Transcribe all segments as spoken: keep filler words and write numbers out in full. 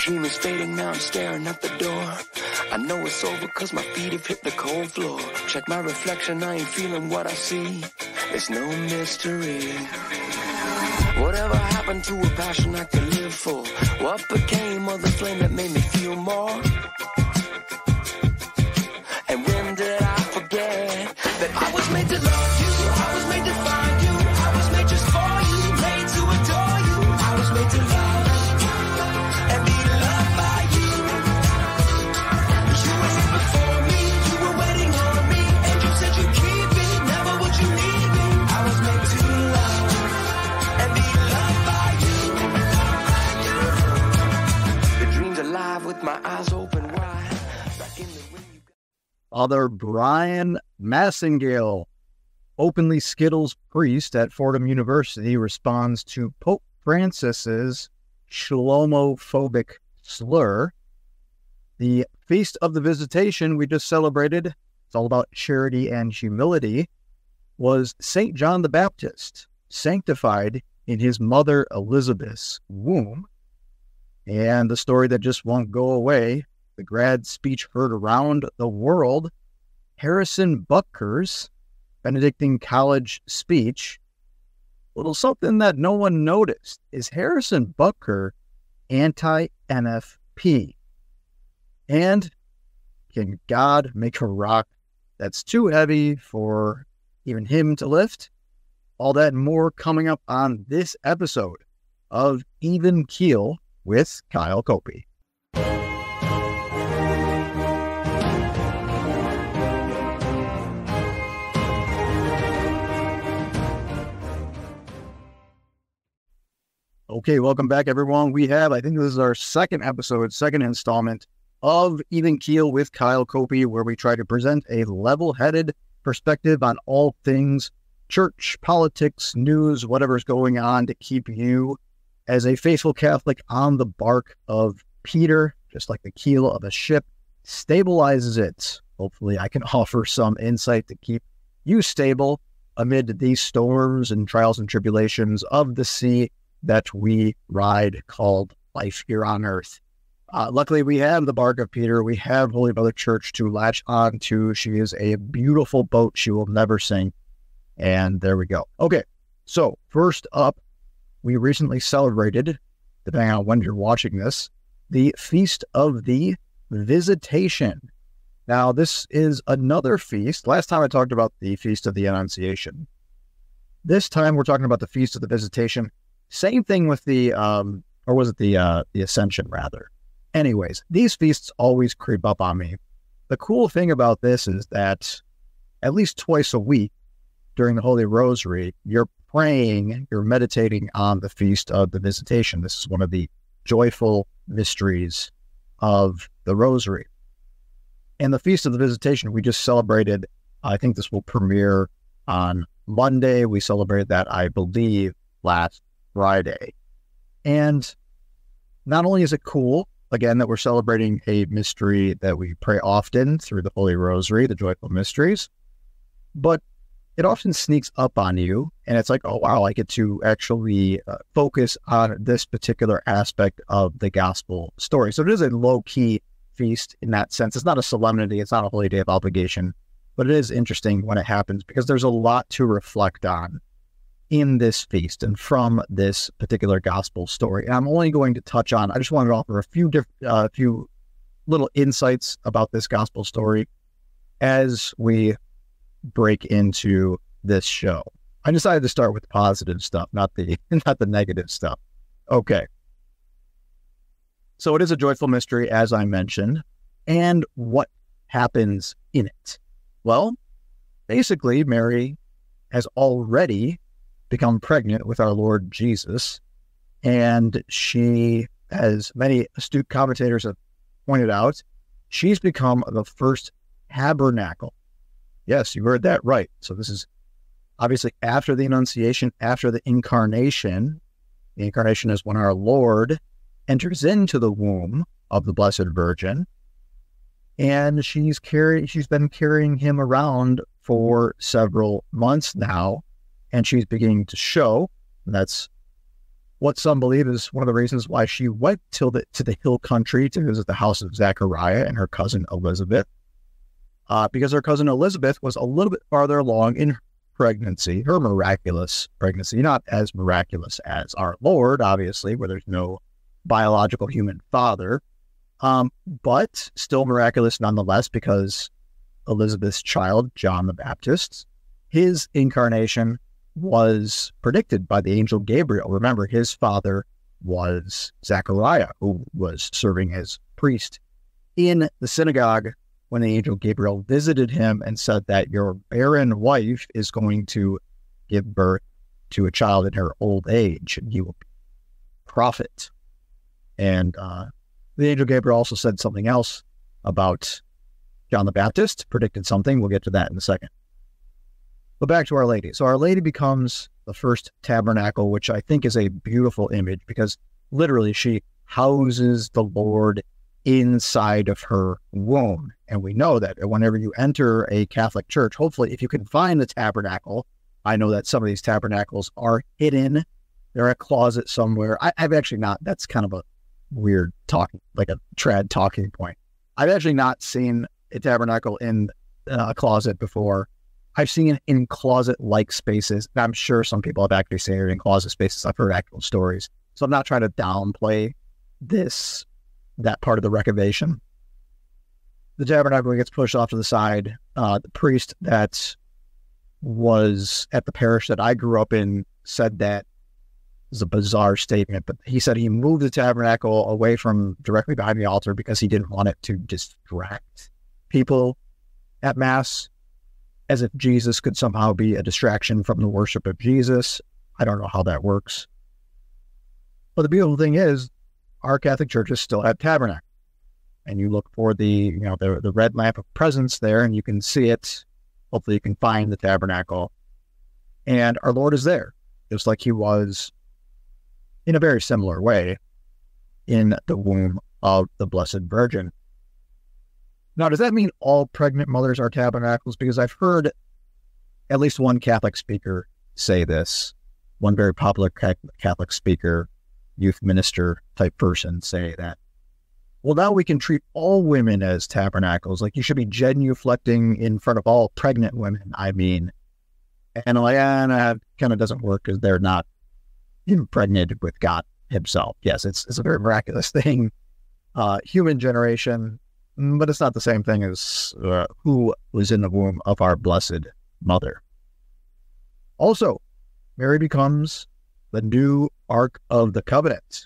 dream is fading, now I'm staring at the door. I know it's over cause my feet have hit the cold floor. Check my reflection, I ain't feeling what I see. It's no mystery. Whatever happened to a passion I could live for? What became of the flame that made me feel more? And when did I forget that I was made to love you, I was made to find you, I was made just for you, made to adore you, I was made to love and be loved by you. You were here before me, you were waiting on me, and you said you'd keep me, never would you leave me. I was made to love and be loved by you. The dream's alive with my eyes open wide. Back in the ring you got... Father Brian Massingale, openly Skittles priest at Fordham University, responds to Pope Francis's Shlomophobic slur. The Feast of the Visitation we just celebrated, it's all about charity and humility, was Saint John the Baptist, sanctified in his mother Elizabeth's womb. And the story that just won't go away, the grad speech heard around the world, Harrison Butker's Benedictine College speech. Little something that no one noticed is Harrison Butker anti-N F P. And can God make a rock that's too heavy for even him to lift? All that and more coming up on this episode of Even Keel with Kyle Copey. Okay, welcome back, everyone. We have, I think this is our second episode, second installment of Even Keel with Kyle Copey, where we try to present a level-headed perspective on all things church, politics, news, whatever's going on to keep you, as a faithful Catholic, on the bark of Peter, just like the keel of a ship, stabilizes it. Hopefully I can offer some insight to keep you stable amid these storms and trials and tribulations of the sea that we ride called life here on earth. Uh, luckily, we have the bark of Peter. We have Holy Mother Church to latch on to. She is a beautiful boat. She will never sink. And there we go. Okay, so first up, we recently celebrated, depending on when you're watching this, the Feast of the Visitation. Now, this is another feast. Last time I talked about the Feast of the Annunciation. This time we're talking about the Feast of the Visitation. Same thing with the, um, or was it the uh, the Ascension, rather? Anyways, these feasts always creep up on me. The cool thing about this is that at least twice a week during the Holy Rosary, you're praying, you're meditating on the Feast of the Visitation. This is one of the joyful mysteries of the Rosary. And the Feast of the Visitation, we just celebrated, I think this will premiere on Monday. We celebrated that, I believe, last Friday. And not only is it cool, again, that we're celebrating a mystery that we pray often through the Holy Rosary, the joyful mysteries, but it often sneaks up on you, and it's like, oh, wow, I get to actually uh, focus on this particular aspect of the gospel story. So it is a low-key feast in that sense. It's not a solemnity. It's not a holy day of obligation, but it is interesting when it happens because there's a lot to reflect on in this feast and from this particular gospel story. And I'm only going to touch on, I just wanted to offer a few different, uh, few little insights about this gospel story as we break into this show. I decided to start with positive stuff, not the, not the negative stuff. Okay. So it is a joyful mystery, as I mentioned. And what happens in it? Well, basically, Mary has already become pregnant with our Lord Jesus. And she, as many astute commentators have pointed out, she's become the first tabernacle. Yes, you heard that right. So this is obviously after the Annunciation, after the Incarnation. The Incarnation is when our Lord enters into the womb of the Blessed Virgin. And she's carry, she's been carrying him around for several months now. And she's beginning to show, that's what some believe is one of the reasons why she went to the, to the hill country to visit the house of Zechariah and her cousin Elizabeth, uh, because her cousin Elizabeth was a little bit farther along in pregnancy, her miraculous pregnancy, not as miraculous as our Lord, obviously, where there's no biological human father, um, but still miraculous nonetheless, because Elizabeth's child, John the Baptist, his incarnation was predicted by the angel Gabriel. Remember, his father was Zechariah, who was serving as priest in the synagogue when the angel Gabriel visited him and said that your barren wife is going to give birth to a child in her old age, and he will be a prophet. And uh, the angel Gabriel also said something else about John the Baptist, predicted something. We'll get to that in a second. But back to Our Lady. So Our Lady becomes the first tabernacle, which I think is a beautiful image because literally she houses the Lord inside of her womb. And we know that whenever you enter a Catholic church, hopefully if you can find the tabernacle, I know that some of these tabernacles are hidden. They're a closet somewhere. I, I've actually not, that's kind of a weird talking, like a trad talking point. I've actually not seen a tabernacle in uh, a closet before. I've seen it in closet-like spaces. And I'm sure some people have actually seen it in closet spaces. I've heard actual stories. So I'm not trying to downplay this, that part of the recavation. The tabernacle gets pushed off to the side. Uh, the priest that was at the parish that I grew up in said that is a bizarre statement, but he said he moved the tabernacle away from directly behind the altar because he didn't want it to distract people at Mass, as if Jesus could somehow be a distraction from the worship of Jesus. I don't know how that works. But the beautiful thing is, our Catholic churches still have tabernacle. And you look for the, you know, the, the red lamp of presence there, and you can see it. Hopefully you can find the tabernacle. And our Lord is there, just like he was in a very similar way in the womb of the Blessed Virgin. Now, does that mean all pregnant mothers are tabernacles? Because I've heard at least one Catholic speaker say this, one very popular Catholic speaker, youth minister type person say that, well, now we can treat all women as tabernacles. Like you should be genuflecting in front of all pregnant women. I mean, and I'm like, ah, that kind of doesn't work because they're not impregnated with God himself. Yes, it's it's a very miraculous thing. Uh, human generation, but it's not the same thing as uh, who was in the womb of our Blessed Mother. Also, Mary becomes the new Ark of the Covenant.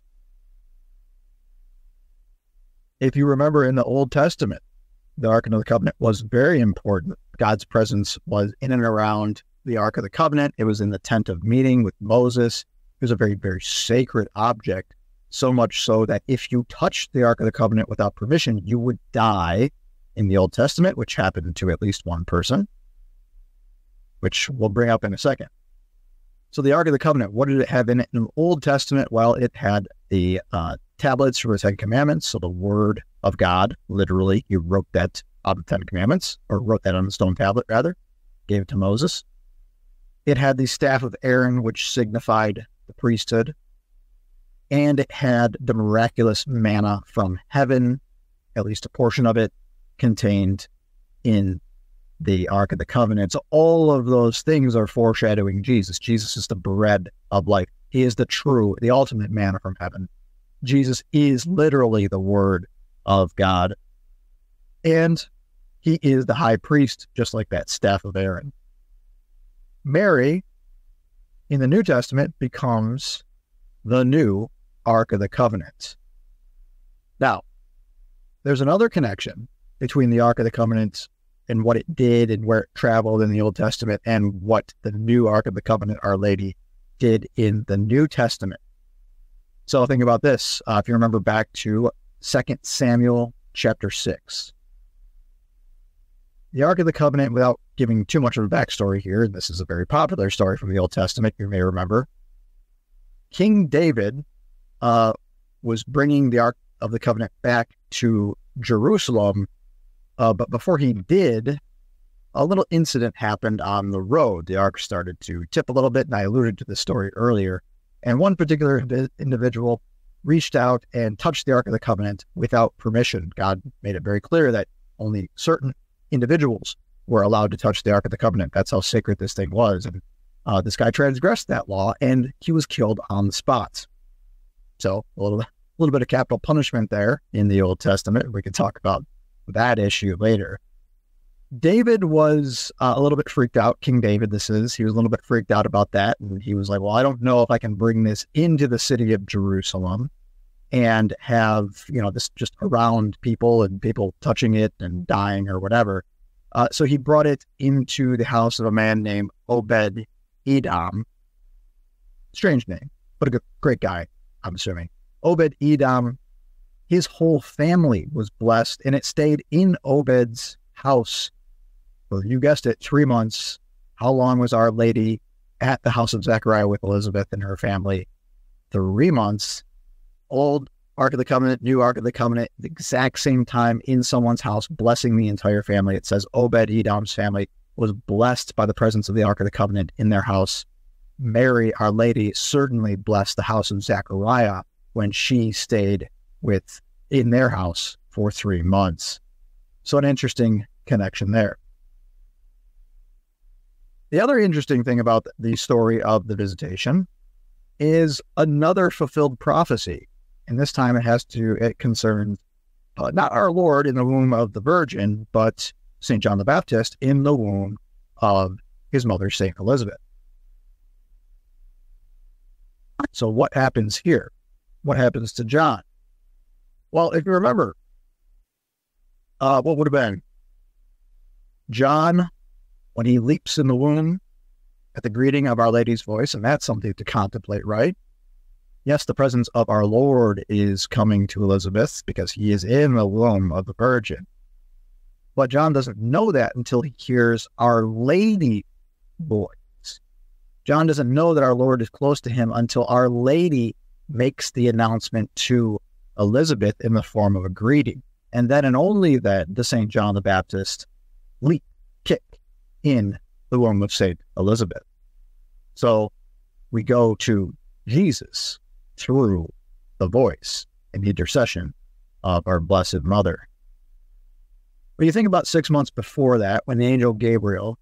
If you remember in the Old Testament, the Ark of the Covenant was very important. God's presence was in and around the Ark of the Covenant. It was in the tent of meeting with Moses. It was a very, very sacred object, so much so that if you touched the Ark of the Covenant without permission, you would die in the Old Testament, which happened to at least one person, which we'll bring up in a second. So the Ark of the Covenant, what did it have in it in the Old Testament? Well, it had the uh, tablets for the Ten Commandments, so the Word of God, literally, he wrote that on the Ten Commandments, or wrote that on the stone tablet, rather, gave it to Moses. It had the staff of Aaron, which signified the priesthood, and it had the miraculous manna from heaven, at least a portion of it, contained in the Ark of the Covenant. So all of those things are foreshadowing Jesus. Jesus is the bread of life. He is the true, the ultimate manna from heaven. Jesus is literally the Word of God. And he is the high priest, just like that staff of Aaron. Mary, in the New Testament, becomes the new Ark of the Covenant. Now, there's another connection between the Ark of the Covenant and what it did and where it traveled in the Old Testament and what the new Ark of the Covenant, Our Lady, did in the New Testament. So think about this. Uh, if you remember back to Second Samuel chapter six. The Ark of the Covenant, without giving too much of a backstory here, this is a very popular story from the Old Testament, you may remember. King David uh, was bringing the Ark of the Covenant back to Jerusalem, uh, but before he did, a little incident happened on the road. The Ark started to tip a little bit, and I alluded to this story earlier, And one particular invi- individual reached out and touched the Ark of the Covenant without permission. God made it very clear that only certain individuals were allowed to touch the Ark of the Covenant. That's how sacred this thing was. And uh, this guy transgressed that law, and he was killed on the spot. So a little, a little bit of capital punishment there in the Old Testament. We can talk about that issue later. David was uh, a little bit freaked out. King David, this is. He was a little bit freaked out about that. And he was like, well, I don't know if I can bring this into the city of Jerusalem and have, you know, this just around people and people touching it and dying or whatever. Uh, so he brought it into the house of a man named Obed Edom. Strange name, but a good, great guy, I'm assuming. Obed Edom, his whole family was blessed, and it stayed in Obed's house. Well, you guessed it, three months. How long was Our Lady at the house of Zechariah with Elizabeth and her family? Three months. Old Ark of the Covenant, new Ark of the Covenant, the exact same time in someone's house, blessing the entire family. It says Obed Edom's family was blessed by the presence of the Ark of the Covenant in their house. Mary, Our Lady, certainly blessed the house of Zechariah when she stayed with in their house for three months. So an interesting connection there. The other interesting thing about the story of the visitation is another fulfilled prophecy. And this time it has to, it concerns uh, not our Lord in the womb of the Virgin, but Saint John the Baptist in the womb of his mother, Saint Elizabeth. So what happens here? What happens to John? Well, if you remember, uh, what would have been? John, when he leaps in the womb at the greeting of Our Lady's voice, and that's something to contemplate, right? Yes, the presence of our Lord is coming to Elizabeth because he is in the womb of the Virgin. But John doesn't know that until he hears Our Lady voice. John doesn't know that our Lord is close to him until Our Lady makes the announcement to Elizabeth in the form of a greeting. And then and only then does Saint John the Baptist leap, kick in the womb of Saint Elizabeth. So we go to Jesus through the voice and the intercession of our Blessed Mother. When you think about six months before that, when the angel Gabriel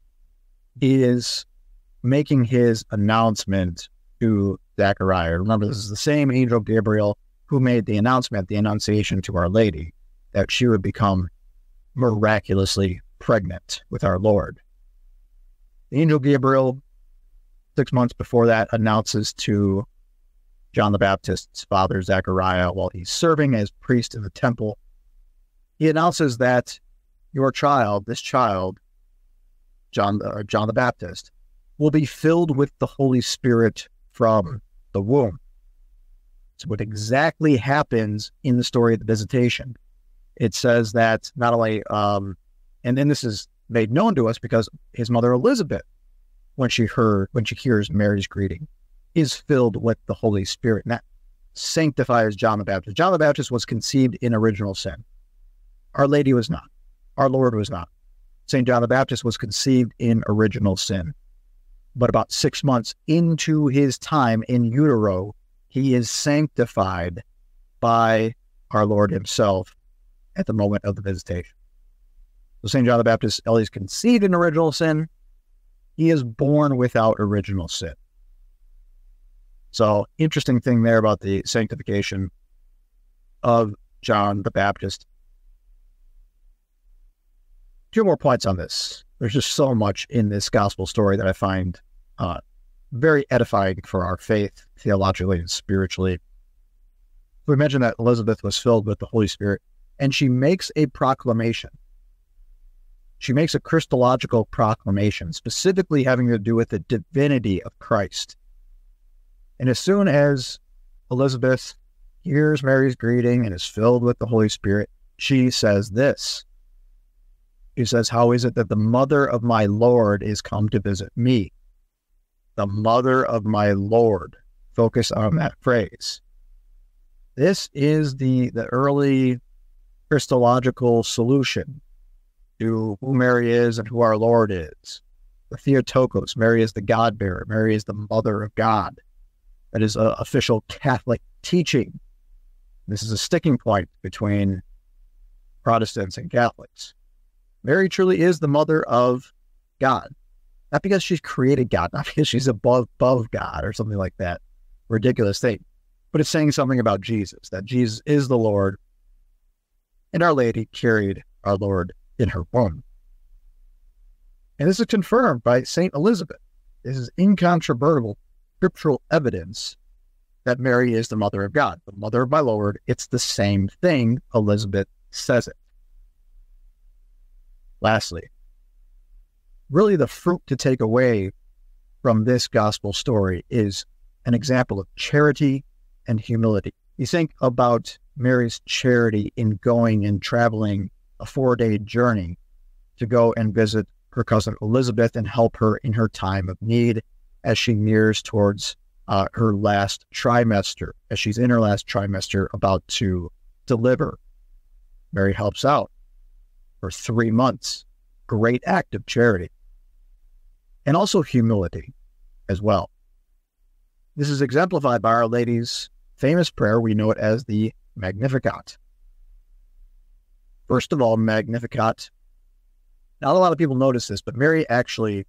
is making his announcement to Zechariah. Remember, this is the same angel Gabriel who made the announcement, the annunciation to Our Lady, that she would become miraculously pregnant with our Lord. The angel Gabriel, six months before that, announces to John the Baptist's father, Zechariah, while he's serving as priest in the temple, he announces that your child, this child, John, uh, John the Baptist, will be filled with the Holy Spirit from the womb. So what exactly happens in the story of the visitation? It says that not only, um, and then this is made known to us because his mother Elizabeth, when she heard, when she hears Mary's greeting, is filled with the Holy Spirit. And that sanctifies John the Baptist. John the Baptist was conceived in original sin. Our Lady was not. Our Lord was not. Saint John the Baptist was conceived in original sin. But about six months into his time in utero, he is sanctified by our Lord himself at the moment of the visitation. So Saint John the Baptist, while he's conceived in original sin, he is born without original sin. So interesting thing there about the sanctification of John the Baptist. Two more points on this. There's just so much in this gospel story that I find uh, very edifying for our faith, theologically and spiritually. We mentioned that Elizabeth was filled with the Holy Spirit, and she makes a proclamation. She makes a Christological proclamation, specifically having to do with the divinity of Christ. And as soon as Elizabeth hears Mary's greeting and is filled with the Holy Spirit, she says this. She says, how is it that the mother of my Lord is come to visit me? The mother of my Lord. Focus on that phrase. This is the, the early Christological solution to who Mary is and who our Lord is. The Theotokos. Mary is the God-bearer. Mary is the mother of God. That is uh, official Catholic teaching. This is a sticking point between Protestants and Catholics. Mary truly is the mother of God. Not because she's created God, not because she's above, above God or something like that. Ridiculous thing. But it's saying something about Jesus, that Jesus is the Lord, and Our Lady carried our Lord in her womb. And this is confirmed by Saint Elizabeth. This is incontrovertible scriptural evidence that Mary is the mother of God, the mother of my Lord. It's the same thing. Elizabeth says it. Lastly, really the fruit to take away from this gospel story is an example of charity and humility. You think about Mary's charity in going and traveling a four-day journey to go and visit her cousin Elizabeth and help her in her time of need as she nears towards uh, her last trimester, as she's in her last trimester about to deliver. Mary helps out for three months. Great act of charity. And also humility as well. This is exemplified by Our Lady's famous prayer. We know it as the Magnificat. First of all, Magnificat. Not a lot of people notice this, but Mary actually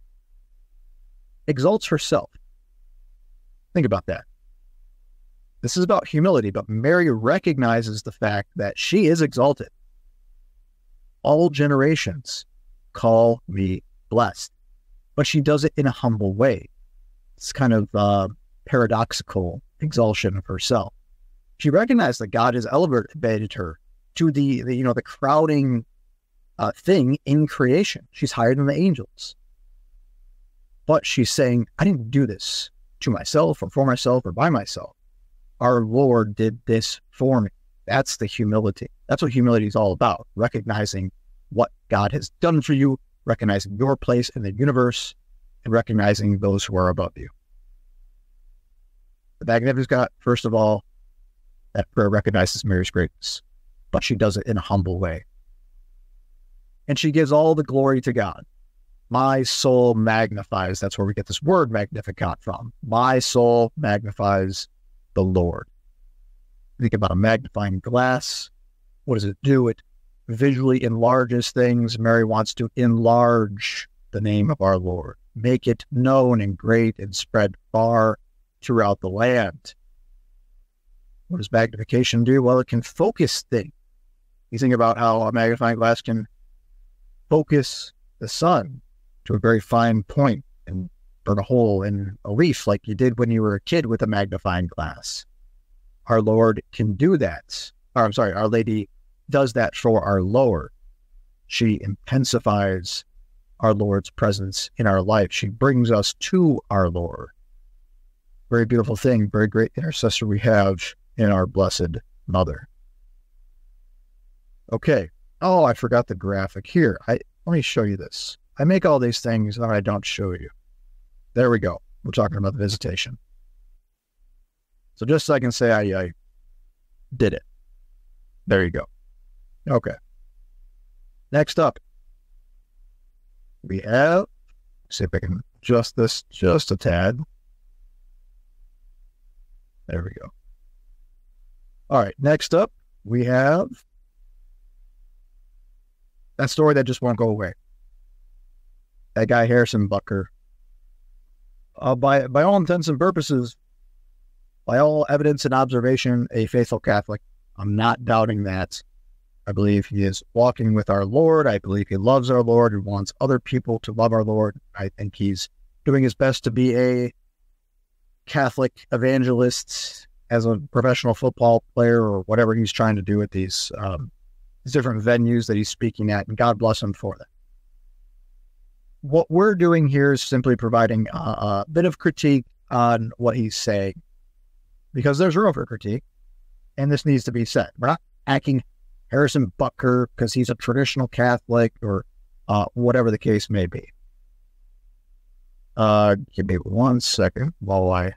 exalts herself. Think about that. This is about humility, but Mary recognizes the fact that she is exalted. All generations call me blessed, but she does it in a humble way. It's kind of uh, paradoxical exaltation of herself. She recognized that God has elevated her to the, the you know, the crowning uh, thing in creation. She's higher than the angels. But she's saying, I didn't do this to myself or for myself or by myself. Our Lord did this for me. That's the humility. That's what humility is all about. Recognizing what God has done for you, recognizing your place in the universe, and recognizing those who are above you. The Magnificat, first of all, that prayer recognizes Mary's greatness, but she does it in a humble way. And she gives all the glory to God. My soul magnifies. That's where we get this word Magnificat from. My soul magnifies the Lord. Think about a magnifying glass. What does it do? It visually enlarges things. Mary wants to enlarge the name of our Lord, make it known and great and spread far throughout the land. What does magnification do? Well, it can focus things. You think about how a magnifying glass can focus the sun to a very fine point and burn a hole in a leaf like you did when you were a kid with a magnifying glass. Our Lord can do that. Or, I'm sorry, Our Lady does that for our Lord. She intensifies our Lord's presence in our life. She brings us to our Lord. Very beautiful thing, very great intercessor we have in our Blessed Mother. Okay. Oh, I forgot the graphic here. I let me show you this. I make all these things and I don't show you. There we go. We're talking about the visitation. So just so I can say I, I did it. There you go. Okay. Next up, we have, see if I can adjust this just a tad. There we go. All right. Next up, we have that story that just won't go away. That guy, Harrison Butker. Uh, by, by all intents and purposes, by all evidence and observation, a faithful Catholic. I'm not doubting that. I believe he is walking with our Lord. I believe he loves our Lord and wants other people to love our Lord. I think he's doing his best to be a Catholic evangelist as a professional football player or whatever he's trying to do at these, um, these different venues that he's speaking at, and God bless him for that. What we're doing here is simply providing a, a bit of critique on what he's saying, because there's room for critique, and this needs to be said. We're not attacking Harrison Butker because he's a traditional Catholic or uh, whatever the case may be. Uh, give me one second while I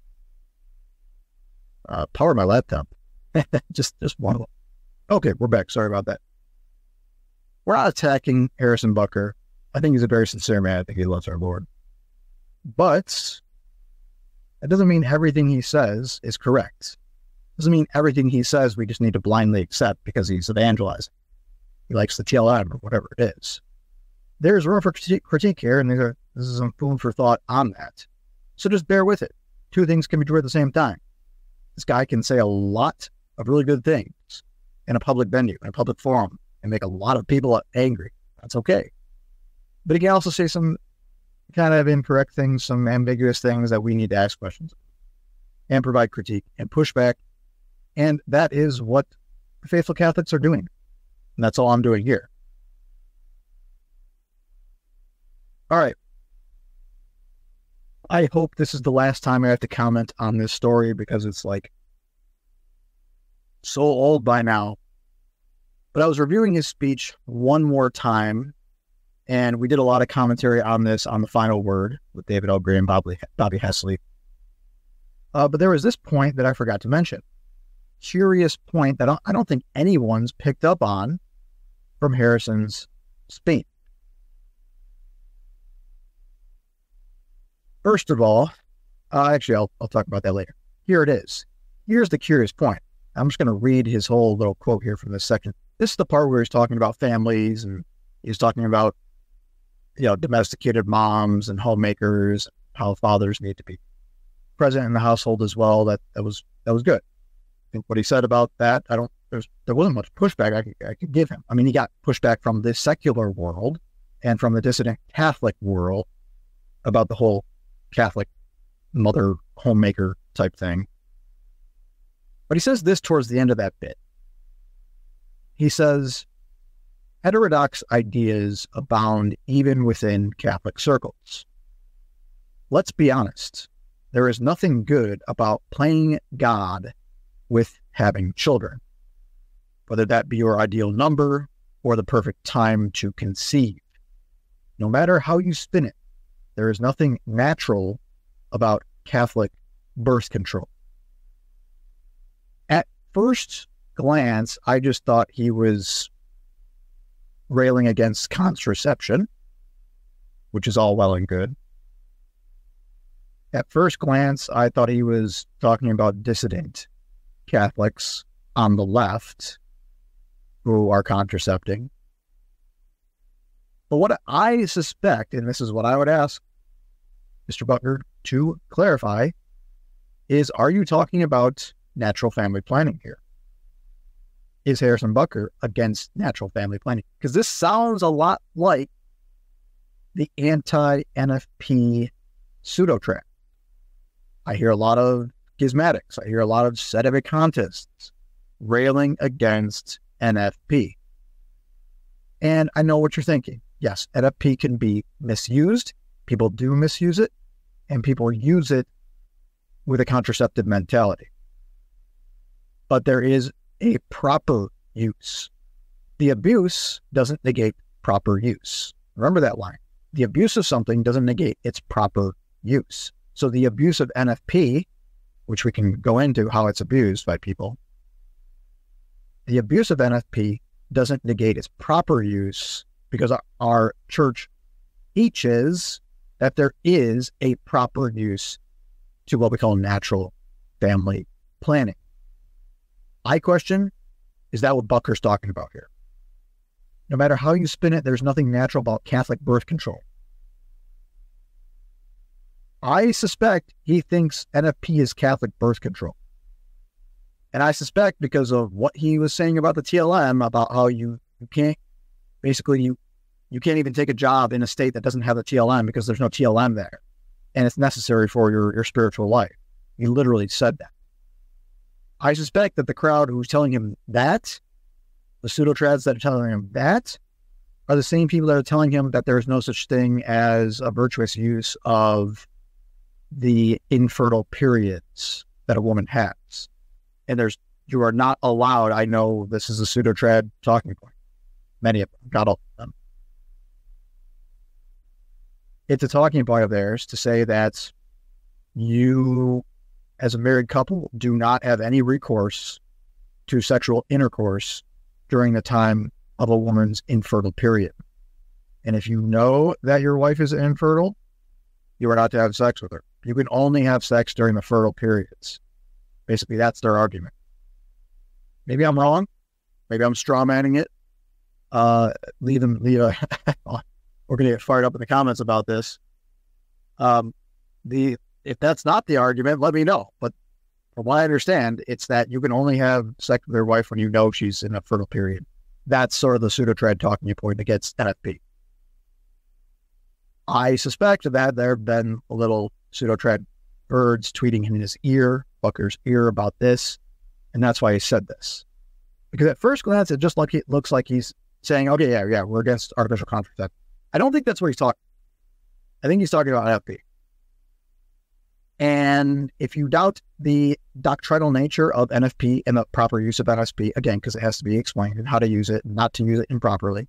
uh, power my laptop. just, just one. Okay, we're back. Sorry about that. We're not attacking Harrison Butker. I think he's a very sincere man. I think he loves our Lord. But That doesn't mean everything he says is correct. Doesn't mean everything he says we just need to blindly accept because he's evangelizing. He likes the T L M or whatever it is. There's room for critique, critique here, and there's this is some food for thought on that. So just bear with it. Two things can be true at the same time. This guy can say a lot of really good things in a public venue, in a public forum, and make a lot of people angry. That's okay. But he can also say some kind of incorrect things, some ambiguous things that we need to ask questions and provide critique and pushback. And that is what faithful Catholics are doing. And that's all I'm doing here. All right. I hope this is the last time I have to comment on this story because it's like so old by now. But I was reviewing his speech one more time, and we did a lot of commentary on this on The Final Word with David L. Gray and Bobby, Bobby Hessley. Uh, but there was this point that I forgot to mention. Curious point that I don't think anyone's picked up on from Harrison's speech. First of all, uh, actually, I'll, I'll talk about that later. Here it is. Here's the curious point. I'm just going to read his whole little quote here from this section. This is the part where he's talking about families, and he's talking about, you know, domesticated moms and homemakers, how fathers need to be present in the household as well. That that was that was good. I think what he said about that, I don't, there's, there wasn't much pushback I could, I could give him. I mean, he got pushback from the secular world and from the dissident Catholic world about the whole Catholic mother homemaker type thing. But he says this towards the end of that bit. He says, heterodox ideas abound even within Catholic circles. Let's be honest. There is nothing good about playing God with having children, whether that be your ideal number or the perfect time to conceive. No matter how you spin it, there is nothing natural about Catholic birth control. At first glance, I just thought he was railing against contraception, which is all well and good. At first glance, I thought he was talking about dissident Catholics on the left who are contracepting. But what I suspect, and this is what I would ask Mister Butker to clarify, is are you talking about natural family planning here? Is Harrison Butker against natural family planning? Because this sounds a lot like the anti-N F P pseudo-trap. I hear a lot of schismatics. I hear a lot of sedevacantists railing against N F P. And I know what you're thinking. Yes, N F P can be misused. People do misuse it, and people use it with a contraceptive mentality. But there is a proper use. The abuse doesn't negate proper use. Remember that line. The abuse of something doesn't negate its proper use. So the abuse of N F P, which we can go into how it's abused by people, the abuse of N F P doesn't negate its proper use because our, our church teaches that there is a proper use to what we call natural family planning. I question, is that what Butker's talking about here? No matter how you spin it, there's nothing natural about Catholic birth control. I suspect he thinks N F P is Catholic birth control. And I suspect because of what he was saying about the T L M, about how you, you can't, basically you, you can't even take a job in a state that doesn't have the T L M because there's no T L M there. And it's necessary for your, your spiritual life. He literally said that. I suspect that the crowd who's telling him that, the pseudo-trads that are telling him that, are the same people that are telling him that there is no such thing as a virtuous use of the infertile periods that a woman has. And there's, you are not allowed, I know this is a pseudo-trad talking point. Many of them, not all of them. It's a talking point of theirs to say that you, as a married couple, do not have any recourse to sexual intercourse during the time of a woman's infertile period. And if you know that your wife is infertile, you are not to have sex with her. You can only have sex during the fertile periods. Basically, that's their argument. Maybe I'm wrong. Maybe I'm strawmanning it. Uh, leave them, leave a, we're going to get fired up in the comments about this. Um, the If that's not the argument, let me know. But from what I understand, it's that you can only have sex with your wife when you know she's in a fertile period. That's sort of the pseudo-trad talking point against N F P. I suspect that there have been a little pseudo-trad birds tweeting in his ear, Bucker's ear, about this, and that's why he said this. Because at first glance, it just like it looks like he's saying, okay, yeah, yeah, we're against artificial contraception. I don't think that's what he's talking. I think he's talking about N F P. And if you doubt the doctrinal nature of N F P and the proper use of N F P, again, because it has to be explained and how to use it and not to use it improperly,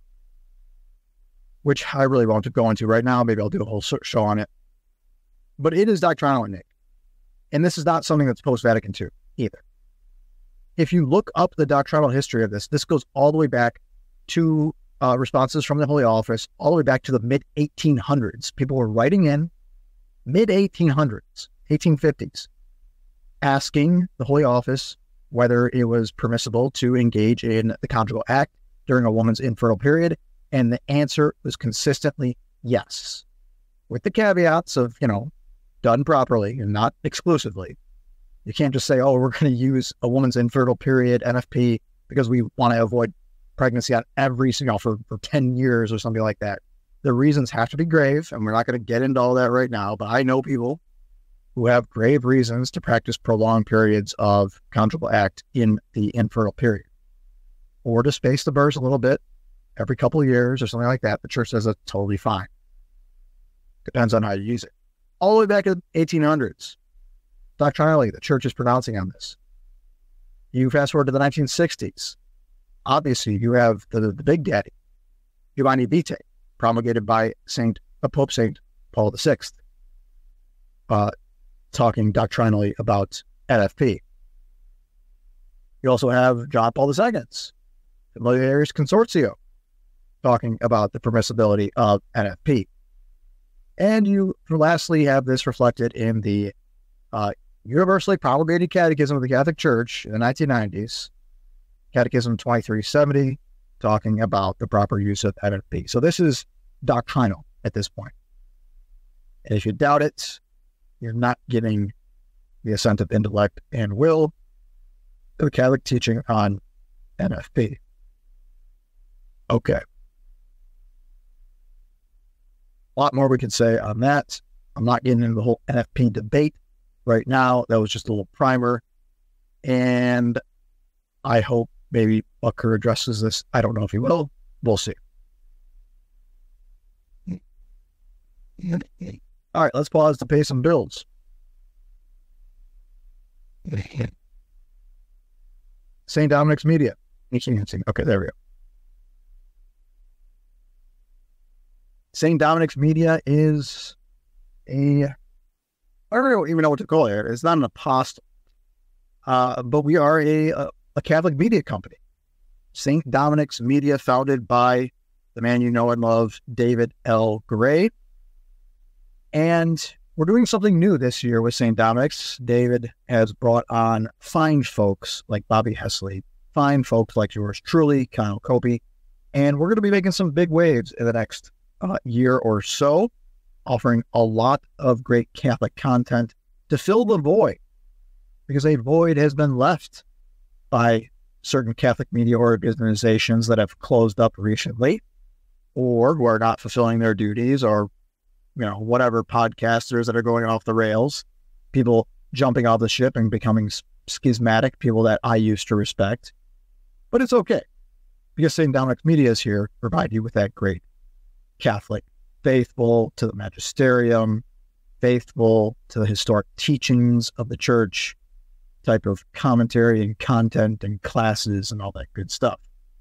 which I really won't go into right now. Maybe I'll do a whole show on it. But it is doctrinal, Nick. And this is not something that's post-Vatican two either. If you look up the doctrinal history of this, this goes all the way back to uh, responses from the Holy Office, all the way back to the mid eighteen hundreds. People were writing in mid eighteen hundreds, eighteen fifties, asking the Holy Office whether it was permissible to engage in the conjugal act during a woman's infertile period. And the answer was consistently yes, with the caveats of, you know, done properly and not exclusively. You can't just say, oh, we're going to use a woman's infertile period, N F P, because we want to avoid pregnancy on every single, for, for ten years or something like that. The reasons have to be grave, and we're not going to get into all that right now, but I know people who have grave reasons to practice prolonged periods of conjugal act in the infertile period, or to space the births a little bit every couple of years or something like that. The church says it's totally fine. Depends on how you use it. All the way back to the eighteen hundreds, doctrinally, the church is pronouncing on this. You fast forward to the nineteen sixties. Obviously, you have the, the big daddy, Humani Vitae, promulgated by Saint uh, Pope Saint Paul the Sixth, uh, talking doctrinally about N F P. You also have John Paul the Second's Familiaris Consortio, talking about the permissibility of N F P. And you lastly have this reflected in the uh, universally promulgated Catechism of the Catholic Church in the nineteen nineties, Catechism twenty-three seventy, talking about the proper use of N F P. So this is doctrinal at this point. And if you doubt it, you're not getting the assent of intellect and will to the Catholic teaching on N F P. Okay. A lot more we could say on that. I'm not getting into the whole N F P debate right now. That was just a little primer. And I hope maybe Bucker addresses this. I don't know if he will. We'll see. All right, let's pause to pay some bills. Saint Dominic's Media. Okay, there we go. Saint Dominic's Media is a, I don't even know what to call it. It's not an apostle, uh, but we are a, a, a Catholic media company. Saint Dominic's Media, founded by the man you know and love, David L. Gray. And we're doing something new this year with Saint Dominic's. David has brought on fine folks like Bobby Hesley, fine folks like yours truly, Kyle Copey, and we're going to be making some big waves in the next uh, year or so, offering a lot of great Catholic content to fill the void, because a void has been left by certain Catholic media organizations that have closed up recently, or who are not fulfilling their duties, or you know, whatever podcasters that are going off the rails, people jumping off the ship and becoming schismatic, people that I used to respect. But it's okay, because Saint Dominic's Media is here to provide you with that great Catholic, faithful to the magisterium, faithful to the historic teachings of the church type of commentary and content and classes and all that good stuff.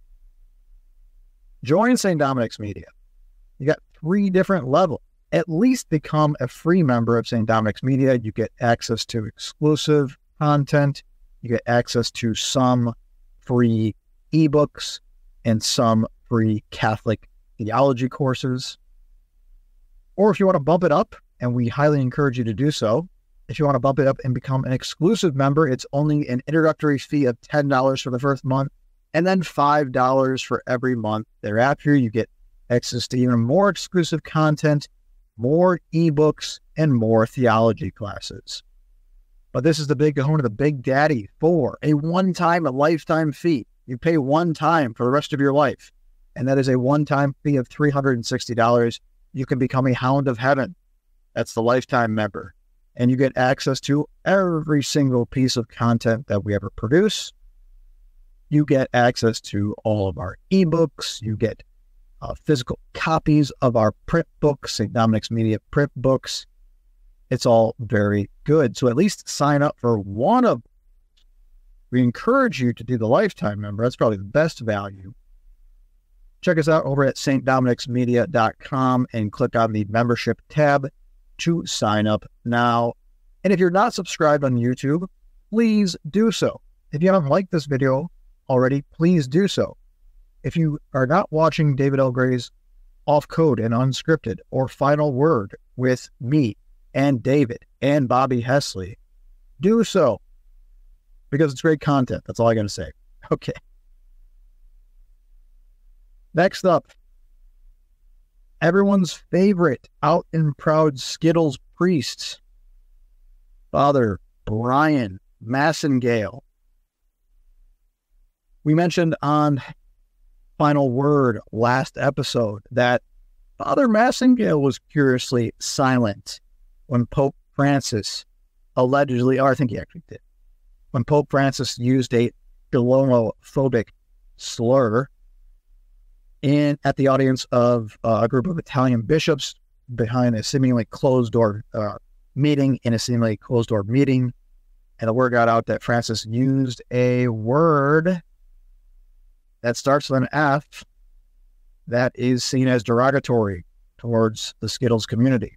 Join Saint Dominic's Media. You got three different levels. At least become a free member of Saint Dominic's Media. You get access to exclusive content. You get access to some free ebooks and some free Catholic theology courses. Or if you want to bump it up and we highly encourage you to do so. If you want to bump it up and become an exclusive member, it's only an introductory fee of ten dollars for the first month, and then five dollars for every month thereafter. You get access to even more exclusive content, more ebooks, and more theology classes. But this is the big kahuna, the big daddy for a one-time, a lifetime fee. You pay one time for the rest of your life, and that is a one-time fee of three hundred sixty dollars. You can become a Hound of Heaven. That's the lifetime member. And you get access to every single piece of content that we ever produce. You get access to all of our ebooks. You get uh, physical copies of our print books, Saint Dominic's Media print books. It's all very good. So at least sign up for one of them. We encourage you to do the lifetime member. That's probably the best value. Check us out over at s t dominics media dot com and click on the membership tab to sign up now. And if you're not subscribed on YouTube, please do so. If you haven't liked this video already, please do so. If you are not watching David L. Gray's Off Code and Unscripted or Final Word with me and David and Bobby Hesley, do so, because it's great content. That's all I got to say. Okay. Next up, everyone's favorite out and proud Skittles priest, Father Brian Massengale. We mentioned on Final Word last episode that Father Massengale was curiously silent when Pope Francis allegedly, or I think he actually did, when Pope Francis used a Islamophobic slur in at the audience of uh, a group of Italian bishops behind a seemingly closed-door uh, meeting, in a seemingly closed-door meeting, and the word got out that Francis used a word that starts with an F that is seen as derogatory towards the Skittles community.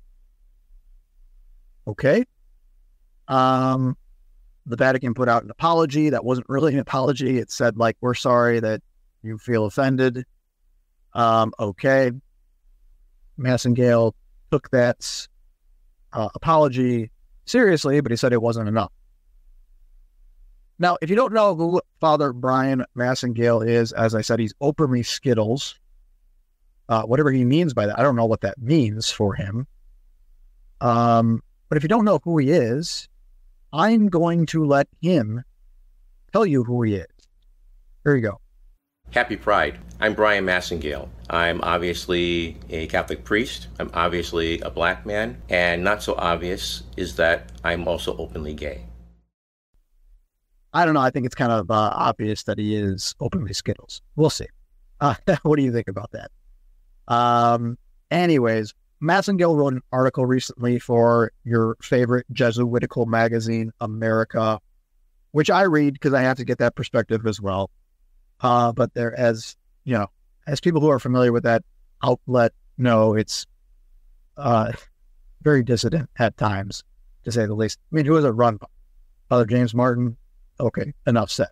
Okay. Um, the Vatican put out an apology that wasn't really an apology. It said, like, we're sorry that you feel offended. Um, okay. Massengale took that uh, apology seriously, but he said it wasn't enough. Now, if you don't know who Father Brian Massengale is, as I said, he's Open Me Skittles. Uh, whatever he means by that, I don't know what that means for him. Um, but if you don't know who he is, I'm going to let him tell you who he is. Here you go. Happy Pride. I'm Brian Massengale. I'm obviously a Catholic priest. I'm obviously a black man. And not so obvious is that I'm also openly gay. I don't know. I think it's kind of uh, obvious that he is openly Skittles. We'll see. Uh, what do you think about that? Um, anyways, Massengale wrote an article recently for your favorite Jesuitical magazine, America, which I read because I have to get that perspective as well. Uh, but there, as you know, as people who are familiar with that outlet know, it's uh, very dissident at times, to say the least. I mean, who is it run by? Father James Martin? Okay, enough said.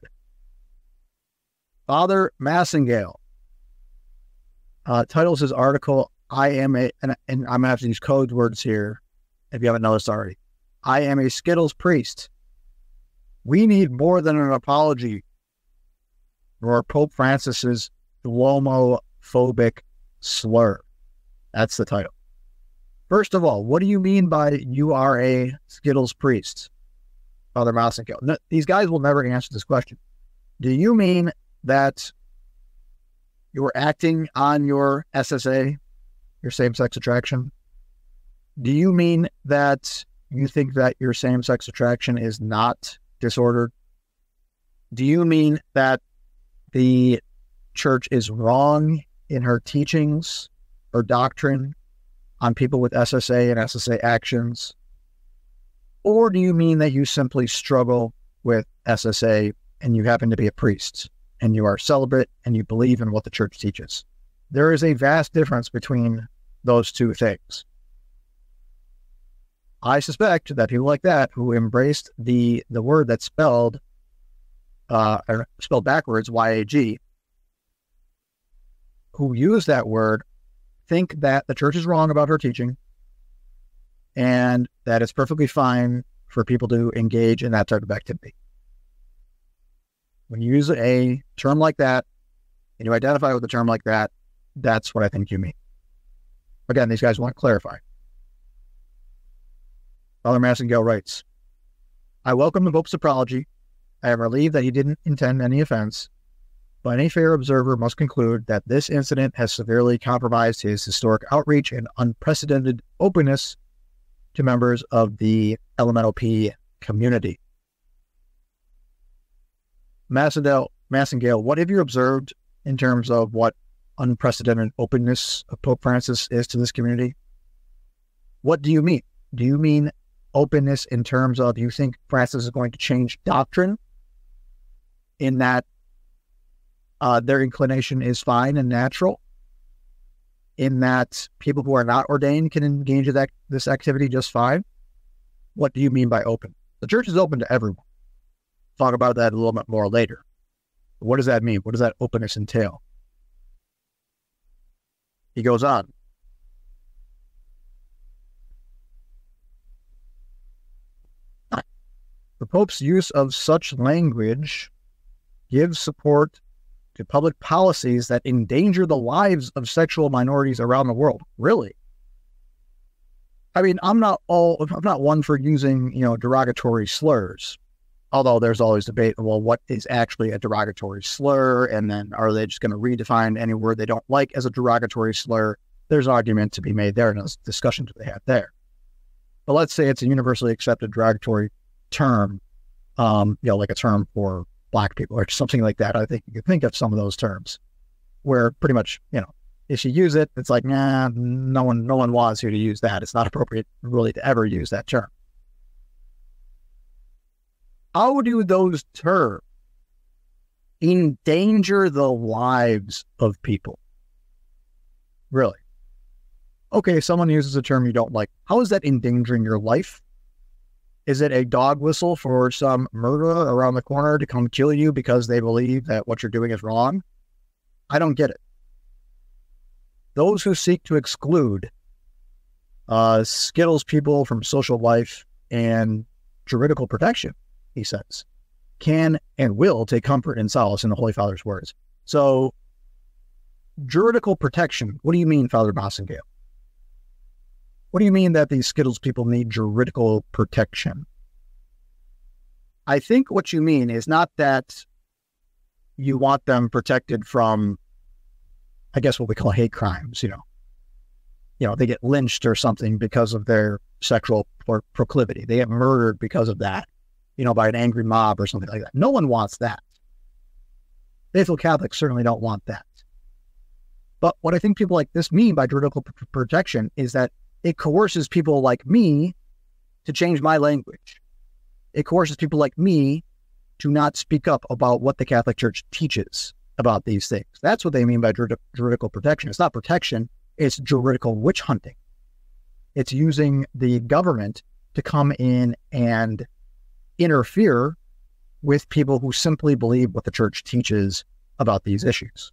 Father Massengale uh, titles his article, I am a, and, and I'm going to have to use code words here if you haven't noticed already. I am a Skittles priest. We need more than an apology for Pope Francis's Islamophobic slur. That's the title. First of all, what do you mean by you are a Skittles priest, Father Massengale? No, these guys will never answer this question. Do you mean that you're acting on your S S A, your same-sex attraction? Do you mean that you think that your same-sex attraction is not disordered? Do you mean that the church is wrong in her teachings or doctrine on people with S S A and S S A actions? Or do you mean that you simply struggle with S S A and you happen to be a priest and you are celibate and you believe in what the church teaches? There is a vast difference between those two things. I suspect that people like that who embraced the the word that's spelled uh, or spelled backwards, Y A G, who use that word, think that the church is wrong about her teaching, and that it's perfectly fine for people to engage in that type of activity. When you use a term like that, and you identify with a term like that, that's what I think you mean. Again, these guys want to clarify. Father Massengale writes, I welcome the Pope's apology. I am relieved that he didn't intend any offense, but any fair observer must conclude that this incident has severely compromised his historic outreach and unprecedented openness to members of the L M N O P community. Massengale, Massengale, what have you observed in terms of what unprecedented openness of Pope Francis is to this community? What do you mean? Do you mean openness in terms of you think Francis is going to change doctrine in that uh, their inclination is fine and natural, in that people who are not ordained can engage in that, this activity just fine? What do you mean by open? The church is open to everyone. Talk about that a little bit more later. What does that mean? What does that openness entail? He goes on. The Pope's use of such language gives support to public policies that endanger the lives of sexual minorities around the world. Really? I mean, I'm not all, I'm not one for using, you know, derogatory slurs. Although there's always debate, well, what is actually a derogatory slur? And then are they just going to redefine any word they don't like as a derogatory slur? There's an argument to be made there, and a discussion to be had there. But let's say it's a universally accepted derogatory term, um, you know, like a term for Black people or something like that. I think you could think of some of those terms where pretty much, you know, if you use it, it's like, nah, no one, no one wants you to use that. It's not appropriate really to ever use that term. How do those terms endanger the lives of people? Really? Okay, someone uses a term you don't like. How is that endangering your life? Is it a dog whistle for some murderer around the corner to come kill you because they believe that what you're doing is wrong? I don't get it. Those who seek to exclude uh, Skittles people from social life and juridical protection, he says, can and will take comfort and solace in the Holy Father's words. So, juridical protection, what do you mean, Father Massengale? What do you mean that these Skittles people need juridical protection? I think what you mean is not that you want them protected from, I guess, what we call hate crimes, you know. You know, they get lynched or something because of their sexual pro- proclivity. They get murdered because of that, you know, by an angry mob or something like that. No one wants that. Faithful Catholics certainly don't want that. But what I think people like this mean by juridical p- protection is that it coerces people like me to change my language. It coerces people like me to not speak up about what the Catholic Church teaches about these things. That's what they mean by jurid- juridical protection. It's not protection, it's juridical witch hunting. It's using the government to come in and interfere with people who simply believe what the Church teaches about these issues.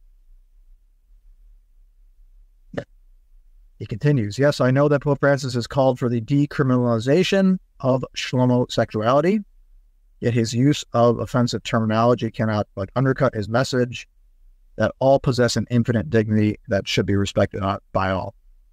He continues, yes, I know that Pope Francis has called for the decriminalization of homosexuality, yet his use of offensive terminology cannot but undercut his message that all possess an infinite dignity that should be respected by all.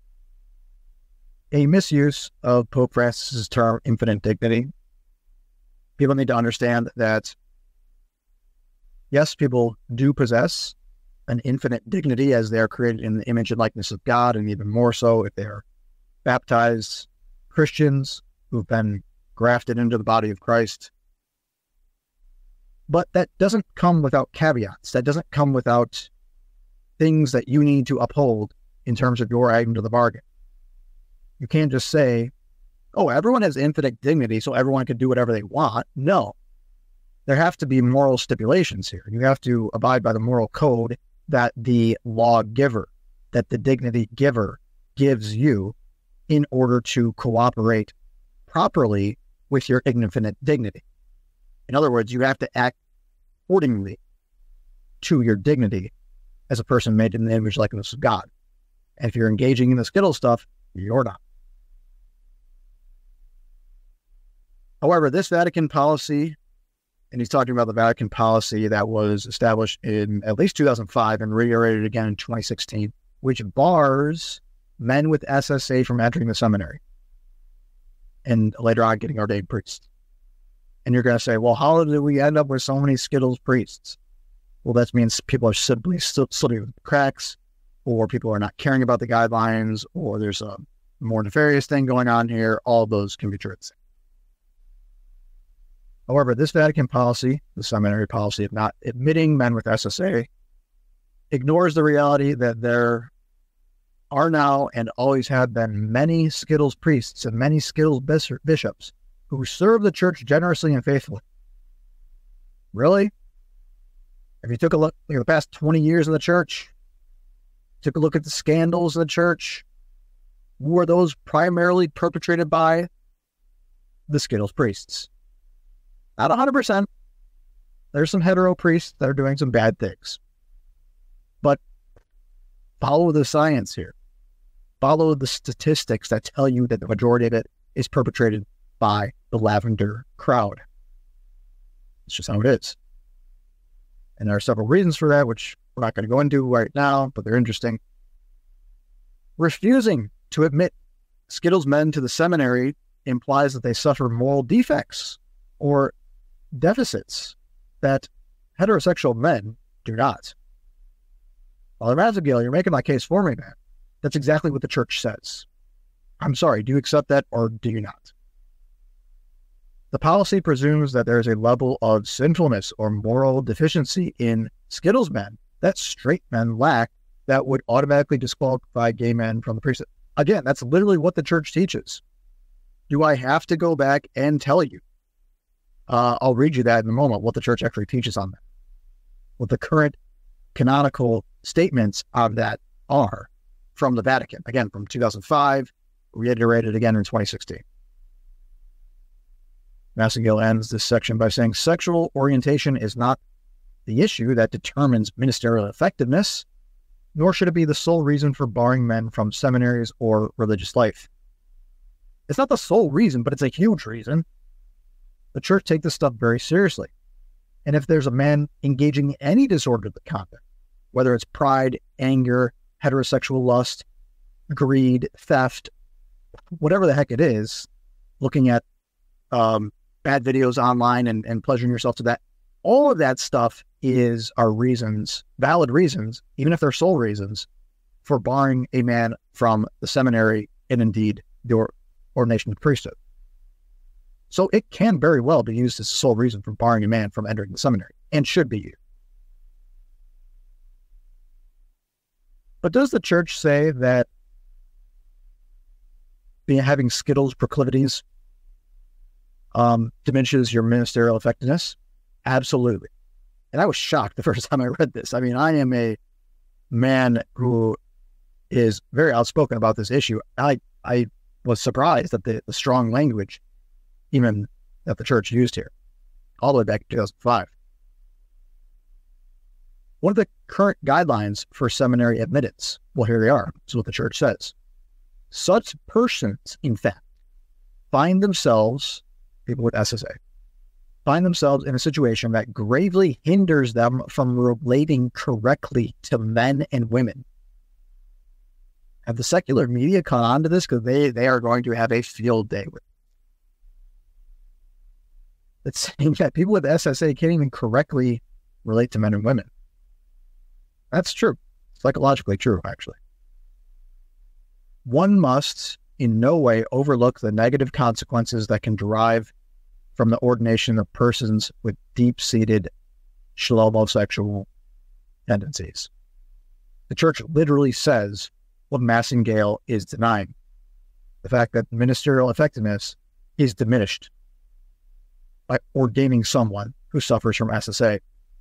A misuse of Pope Francis's term infinite dignity. People need to understand that, yes, people do possess an infinite dignity as they are created in the image and likeness of God, and even more so if they're baptized Christians who've been grafted into the body of Christ. But that doesn't come without caveats. That doesn't come without things that you need to uphold in terms of your end of the bargain. You can't just say, oh, everyone has infinite dignity, so everyone can do whatever they want. No. There have to be moral stipulations here. You have to abide by the moral code that the lawgiver, that the dignity giver gives you in order to cooperate properly with your infinite dignity. In other words, you have to act accordingly to your dignity as a person made in the image and likeness of God. And if you're engaging in the Skittle stuff, you're not. However, this Vatican policy, and he's talking about the Vatican policy that was established in at least two thousand five and reiterated again in twenty sixteen, which bars men with S S A from entering the seminary and later on getting ordained priests. And you're going to say, well, how did we end up with so many Skittles priests? Well, that means people are simply slipping the cracks, or people are not caring about the guidelines, or there's a more nefarious thing going on here. All of those can be true. However, this Vatican policy, the seminary policy of not admitting men with S S A, ignores the reality that there are now and always have been many Skittles priests and many Skittles bishops who serve the church generously and faithfully. Really? If you took a look at the past twenty years of the church, took a look at the scandals of the church, were those primarily perpetrated by the Skittles priests? Not one hundred percent. There's some hetero priests that are doing some bad things. But follow the science here. Follow the statistics that tell you that the majority of it is perpetrated by the lavender crowd. It's just how it is. And there are several reasons for that, which we're not going to go into right now, but they're interesting. Refusing to admit Skittles men to the seminary implies that they suffer moral defects or deficits that heterosexual men do not. Father Massengill, you're making my case for me, man. That's exactly what the church says. I'm sorry, do you accept that or do you not? The policy presumes that there is a level of sinfulness or moral deficiency in Skittles men that straight men lack that would automatically disqualify gay men from the priesthood. Again, that's literally what the church teaches. Do I have to go back and tell you? Uh, I'll read you that in a moment, what the church actually teaches on that. What the current canonical statements of that are from the Vatican. Again, from two thousand five, reiterated again in twenty sixteen. Massengill ends this section by saying, sexual orientation is not the issue that determines ministerial effectiveness, nor should it be the sole reason for barring men from seminaries or religious life. It's not the sole reason, but it's a huge reason. The church takes this stuff very seriously. And if there's a man engaging in any disorderly conduct, whether it's pride, anger, heterosexual lust, greed, theft, whatever the heck it is, looking at um, bad videos online and, and pleasuring yourself to that, all of that stuff is our reasons, valid reasons, even if they're sole reasons, for barring a man from the seminary and indeed the ordination of the priesthood. So it can very well be used as a sole reason for barring a man from entering the seminary, and should be used. But does the church say that being, having Skittles proclivities um, diminishes your ministerial effectiveness? Absolutely. And I was shocked the first time I read this. I mean, I am a man who is very outspoken about this issue. I I was surprised at the, the strong language even that the church used here, all the way back in two thousand five. One of the current guidelines for seminary admittance, well, here they are. This is what the church says. Such persons, in fact, find themselves, people with S S A, find themselves in a situation that gravely hinders them from relating correctly to men and women. Have the secular media caught on to this? Because they, they are going to have a field day with it. It's saying that people with S S A can't even correctly relate to men and women. That's true. Psychologically true, actually. One must in no way overlook the negative consequences that can derive from the ordination of persons with deep-seated homosexual tendencies. The church literally says what Massengill is denying. The fact that ministerial effectiveness is diminished by ordaining someone who suffers from S S A.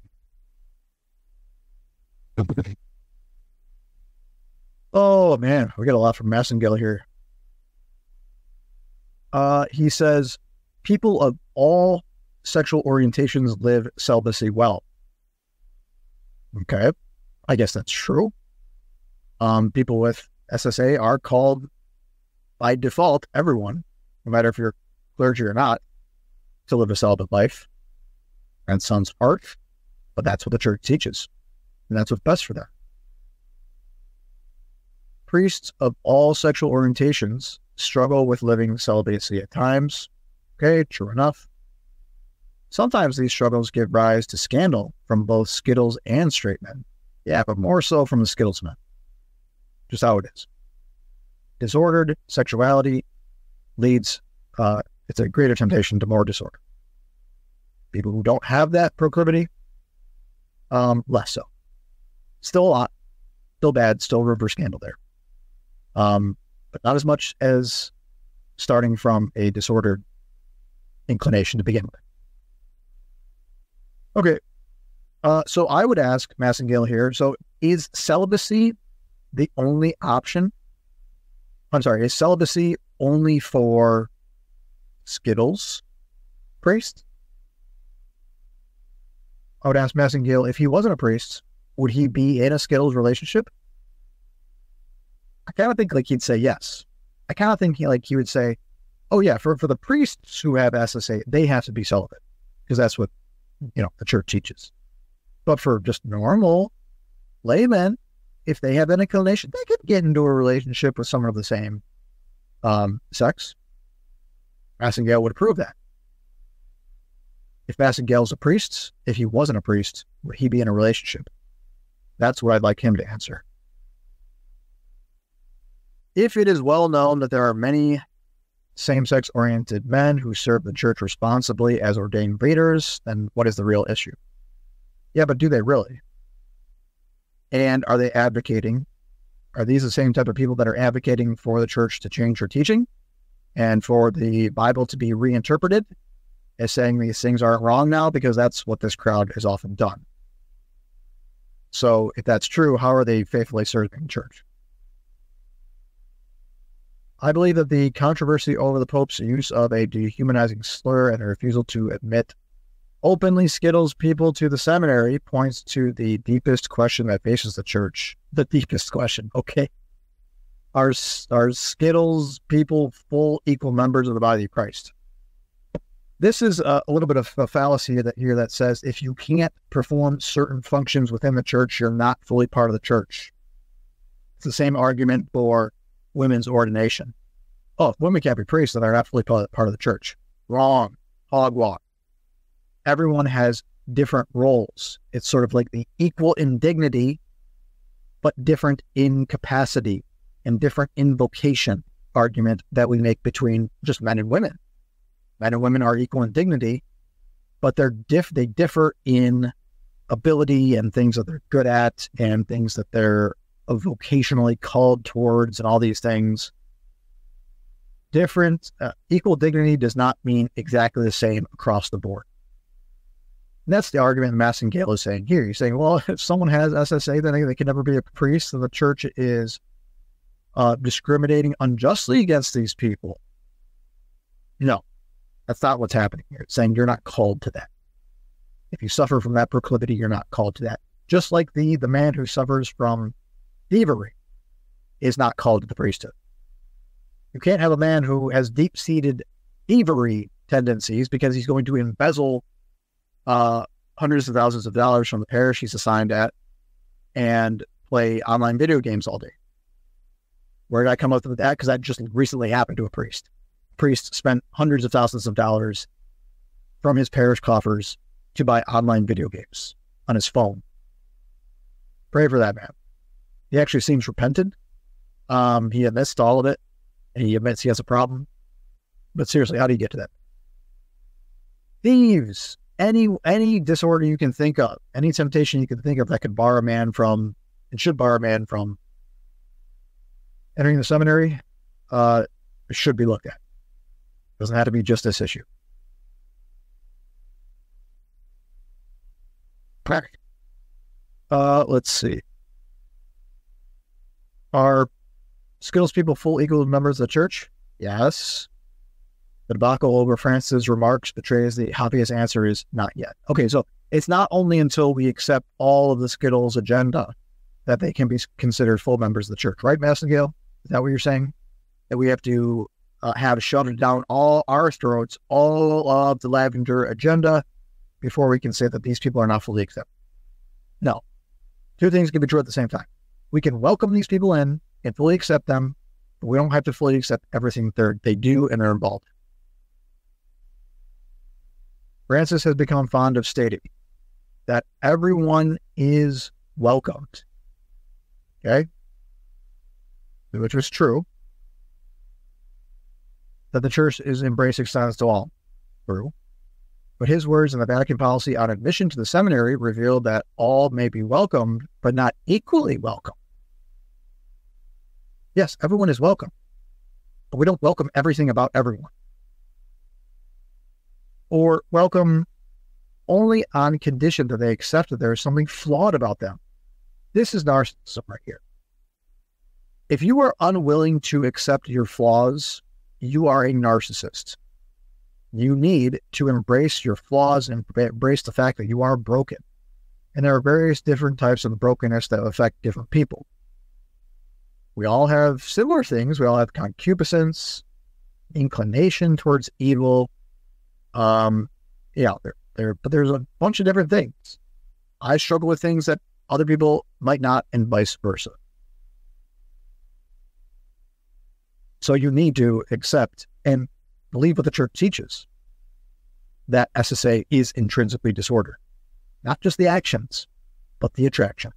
Oh, man, we get a lot from Massengill here. Uh, he says, people of all sexual orientations live celibacy well. Okay, I guess that's true. Um, people with S S A are called, by default, everyone, no matter if you're clergy or not, to live a celibate life. And sounds harsh, but that's what the church teaches. And that's what's best for them. Priests of all sexual orientations struggle with living celibacy at times. Okay, true enough. Sometimes these struggles give rise to scandal from both Skittles and straight men. Yeah, but more so from the Skittles men. Just how it is. Disordered sexuality leads, uh, it's a greater temptation to more disorder. People who don't have that proclivity, um, less so. Still a lot, still bad, still river scandal there. Um, but not as much as starting from a disordered inclination to begin with. Okay, uh, so I would ask Massengale here, so is celibacy the only option? I'm sorry, is celibacy only for Skittles priests? I would ask Massengale, if he wasn't a priest, would he be in a Skittles relationship? I kind of think like he'd say yes. I kind of think he like he would say, oh yeah, for, for the priests who have S S A, they have to be celibate because that's what, you know, the church teaches. But for just normal laymen, if they have an inclination, they could get into a relationship with someone of the same um, sex. Massengale would approve that. If Massengale's a priest, if he wasn't a priest, would he be in a relationship? That's what I'd like him to answer. If it is well known that there are many same-sex oriented men who serve the church responsibly as ordained leaders, then what is the real issue? Yeah, but do they really? And are they advocating? Are these the same type of people that are advocating for the church to change her teaching and for the Bible to be reinterpreted as saying these things aren't wrong now? Because that's what this crowd has often done. So if that's true, how are they faithfully serving the church? I believe that the controversy over the Pope's use of a dehumanizing slur and a refusal to admit openly Skittles people to the seminary points to the deepest question that faces the church. The deepest question, okay. Are, are Skittles people full equal members of the body of Christ? This is a, a little bit of a fallacy that here that says if you can't perform certain functions within the church, you're not fully part of the church. It's the same argument for women's ordination. Oh, if women can't be priests, then they're not fully part of the church. Wrong. Hogwash. Everyone has different roles. It's sort of like the equal in dignity, but different in capacity and different in vocation argument that we make between just men and women. Men and women are equal in dignity, but they're diff they differ in ability and things that they're good at and things that they're vocationally called towards and all these things. Different, uh, equal dignity does not mean exactly the same across the board. And that's the argument Massengale is saying here. He's saying, well, if someone has S S A, then they, they can never be a priest, and the church is uh, discriminating unjustly against these people. No, that's not what's happening here. It's saying you're not called to that. If you suffer from that proclivity, you're not called to that. Just like the, the man who suffers from thievery is not called to the priesthood. You can't have a man who has deep-seated thievery tendencies because he's going to embezzle uh, hundreds of thousands of dollars from the parish he's assigned at and play online video games all day. Where did I come up with that? Because that just recently happened to a priest. A priest spent hundreds of thousands of dollars from his parish coffers to buy online video games on his phone. Pray for that man. He actually seems repentant. Um, he admits to all of it, and he admits he has a problem. But seriously, how do you get to that? Thieves, any any disorder you can think of, any temptation you can think of that could bar a man from, and should bar a man from entering the seminary, uh, should be looked at. Doesn't have to be just this issue. Uh, let's see. Are Skittles people full equal members of the church? Yes. The debacle over Francis' remarks betrays the obvious answer is not yet. Okay, so it's not only until we accept all of the Skittles agenda that they can be considered full members of the church, right, Massengale? Is that what you're saying? That we have to uh, have shoved down all our throats, all of the lavender agenda, before we can say that these people are not fully accepted. No. Two things can be true at the same time. We can welcome these people in and fully accept them, but we don't have to fully accept everything they're, they do and they're involved. Francis has become fond of stating that everyone is welcomed. Okay? Which is true. That the church is embracing silence to all. True. But his words in the Vatican policy on admission to the seminary revealed that all may be welcomed, but not equally welcome. Yes, everyone is welcome, but we don't welcome everything about everyone. Or welcome only on condition that they accept that there is something flawed about them. This is narcissism right here. If you are unwilling to accept your flaws, you are a narcissist. You need to embrace your flaws and embrace the fact that you are broken. And there are various different types of brokenness that affect different people. We all have similar things. We all have concupiscence, inclination towards evil. Um, yeah, there, there, but there's a bunch of different things. I struggle with things that other people might not, and vice versa. So you need to accept and believe what the church teaches, that S S A is intrinsically disordered. Not just the actions, but the attraction.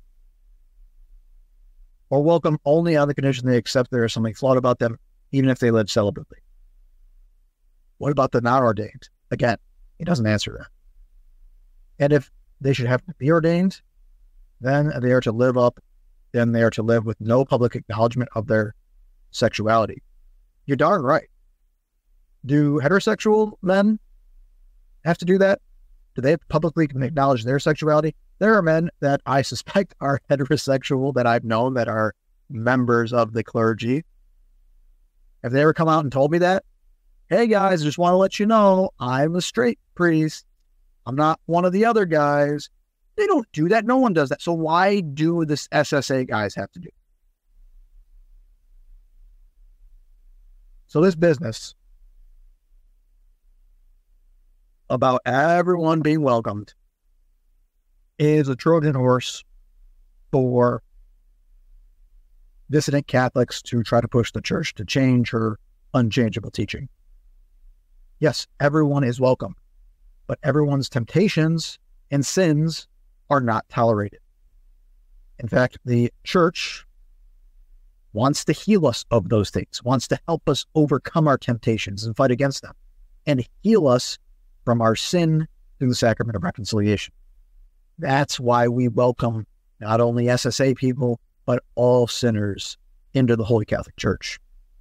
Or welcome only on the condition they accept there is something flawed about them, even if they live celibately. What about the non-ordained? Again, he doesn't answer that. And if they should have to be ordained, then they are to live up, then they are to live with no public acknowledgement of their sexuality. You're darn right. Do heterosexual men have to do that? Do they publicly acknowledge their sexuality? There are men that I suspect are heterosexual that I've known that are members of the clergy. Have they ever come out and told me that? Hey guys, I just want to let you know, I'm a straight priest. I'm not one of the other guys. They don't do that. No one does that. So why do this S S A guys have to do it? So this business about everyone being welcomed is a Trojan horse for dissident Catholics to try to push the church to change her unchangeable teaching. Yes, everyone is welcome, but everyone's temptations and sins are not tolerated. In fact, the church wants to heal us of those things, wants to help us overcome our temptations and fight against them, and heal us from our sin through the sacrament of reconciliation. That's why we welcome not only S S A people, but all sinners into the Holy Catholic Church.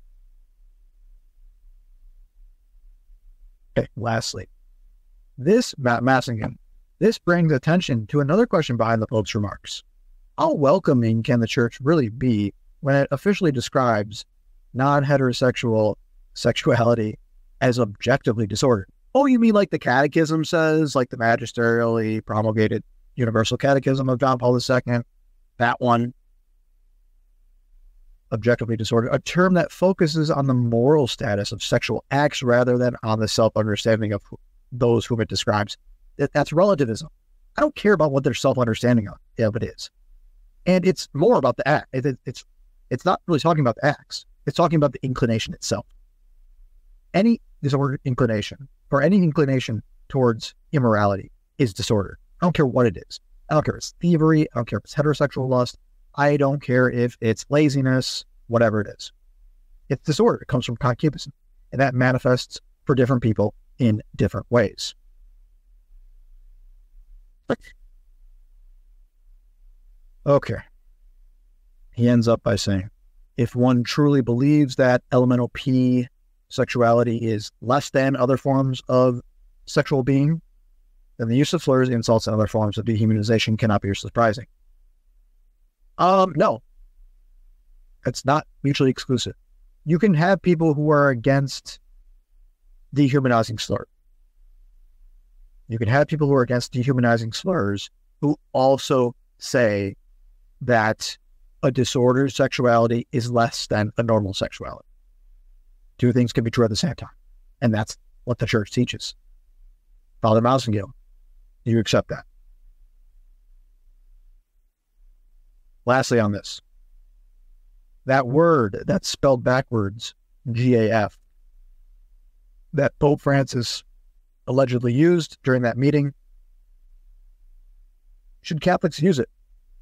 Okay, lastly, this, Matt Massingham, this brings attention to another question behind the Pope's remarks. How welcoming can the Church really be when it officially describes non-heterosexual sexuality as objectively disordered? Oh, you mean like the Catechism says, like the magisterially promulgated Universal Catechism of John Paul the Second, that one, objectively disordered, a term that focuses on the moral status of sexual acts rather than on the self-understanding of those whom it describes. That's relativism. I don't care about what their self-understanding of, of it is. And it's more about the act. It, it, it's, it's not really talking about the acts. It's talking about the inclination itself. Any disordered inclination, or any inclination towards immorality, is disordered. I don't care what it is. I don't care if it's thievery. I don't care if it's heterosexual lust. I don't care if it's laziness, whatever it is. It's disorder. It comes from concupiscence. And that manifests for different people in different ways. Okay. He ends up by saying, if one truly believes that elemental P sexuality is less than other forms of sexual being, then the use of slurs, insults, and other forms of dehumanization cannot be surprising. Um, no. It's not mutually exclusive. You can have people who are against dehumanizing slurs. You can have people who are against dehumanizing slurs who also say that a disordered sexuality is less than a normal sexuality. Two things can be true at the same time. And that's what the church teaches. Father Massengill, do you accept that? Lastly on this, that word that's spelled backwards, G A F, that Pope Francis allegedly used during that meeting, should Catholics use it?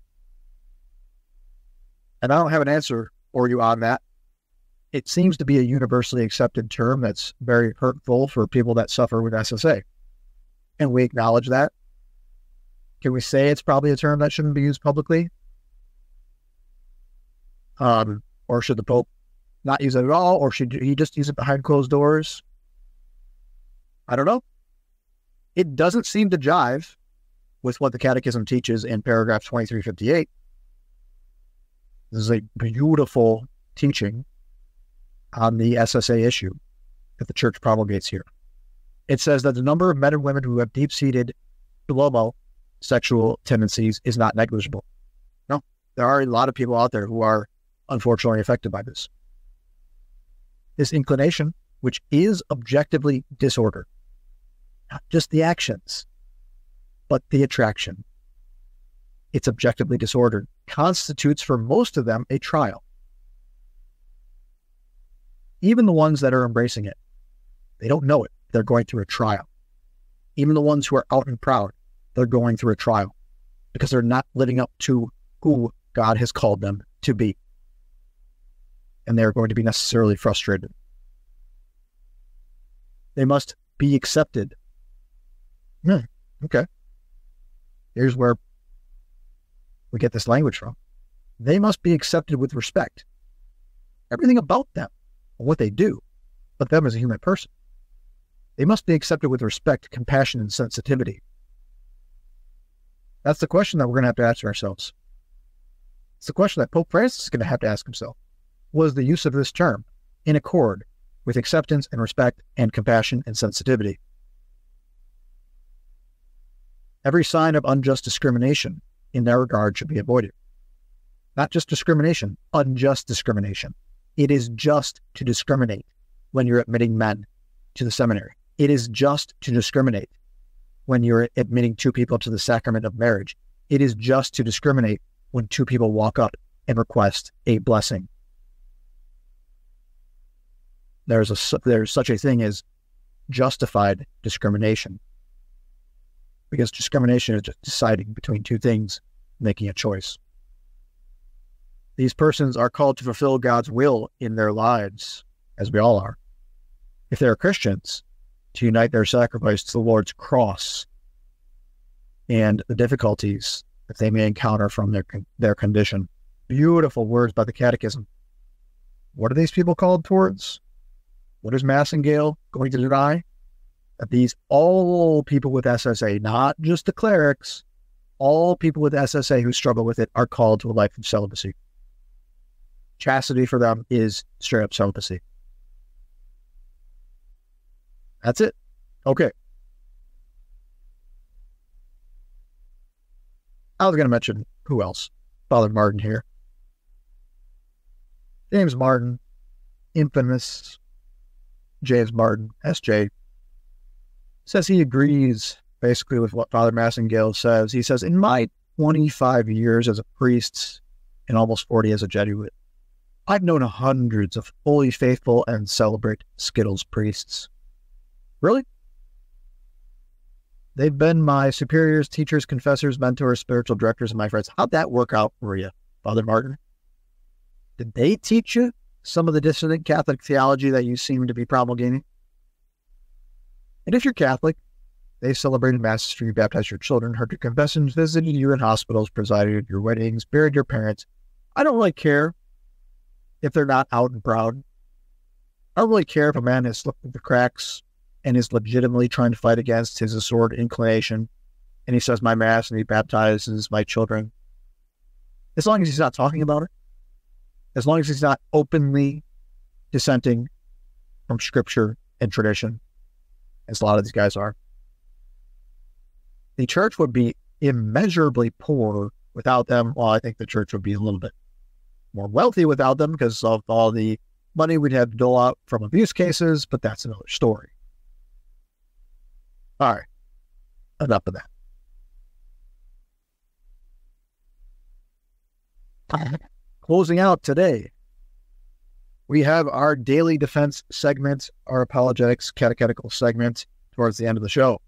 And I don't have an answer for you on that. It seems to be a universally accepted term that's very hurtful for people that suffer with S S A. And we acknowledge that. Can we say it's probably a term that shouldn't be used publicly? Um, or should the Pope not use it at all? Or should he just use it behind closed doors? I don't know. It doesn't seem to jive with what the Catechism teaches in paragraph twenty-three fifty-eight. This is a beautiful teaching on the S S A issue that the Church promulgates here. It says that the number of men and women who have deep-seated philomosexual sexual tendencies is not negligible. No, there are a lot of people out there who are unfortunately affected by this. This inclination, which is objectively disordered, not just the actions, but the attraction. It's objectively disordered, constitutes for most of them a trial. Even the ones that are embracing it, they don't know it. They're going through a trial. Even the ones who are out and proud, they're going through a trial because they're not living up to who God has called them to be. And they're going to be necessarily frustrated. They must be accepted. Hmm, okay. Here's where we get this language from. They must be accepted with respect. Everything about them, what they do, but them as a human person. They must be accepted with respect, compassion, and sensitivity. That's the question that we're going to have to ask ourselves. It's the question that Pope Francis is going to have to ask himself. Was the use of this term in accord with acceptance and respect and compassion and sensitivity? Every sign of unjust discrimination in that regard should be avoided. Not just discrimination, unjust discrimination. It is just to discriminate when you're admitting men to the seminary. It is just to discriminate when you're admitting two people to the sacrament of marriage. It is just to discriminate when two people walk up and request a blessing. There's a there's such a thing as justified discrimination, because discrimination is just deciding between two things, making a choice. These persons are called to fulfill God's will in their lives, as we all are. If they are Christians, to unite their sacrifice to the Lord's cross and the difficulties that they may encounter from their their condition. Beautiful words by the Catechism. What are these people called towards? What is Massengill going to deny? That these all people with S S A, not just the clerics, all people with S S A who struggle with it are called to a life of celibacy. Chastity for them is straight up celibacy. That's it. Okay. I was going to mention who else? Father Martin here. James Martin, infamous James Martin, S J, says he agrees basically with what Father Massengill says. He says, in my twenty-five years as a priest and almost forty as a Jesuit, I've known hundreds of fully faithful and celebrate Skittles priests. Really? They've been my superiors, teachers, confessors, mentors, spiritual directors, and my friends. How'd that work out for you, Father Martin? Did they teach you some of the dissonant Catholic theology that you seem to be promulgating? And if you're Catholic, they celebrated masses for you, baptized your children, heard your confessions, visited you in hospitals, presided at your weddings, buried your parents. I don't really care if they're not out and proud. I don't really care if a man has slipped through the cracks and is legitimately trying to fight against his disordered inclination, and he says my mass and he baptizes my children. As long as he's not talking about it, as long as he's not openly dissenting from scripture and tradition, as a lot of these guys are, the church would be immeasurably poor without them. Well, I think the church would be a little bit more wealthy without them because of all the money we'd have to dole out from abuse cases, but that's another story. All right, enough of that. Closing out today, we have our daily defense segment, our apologetics catechetical segment towards the end of the show.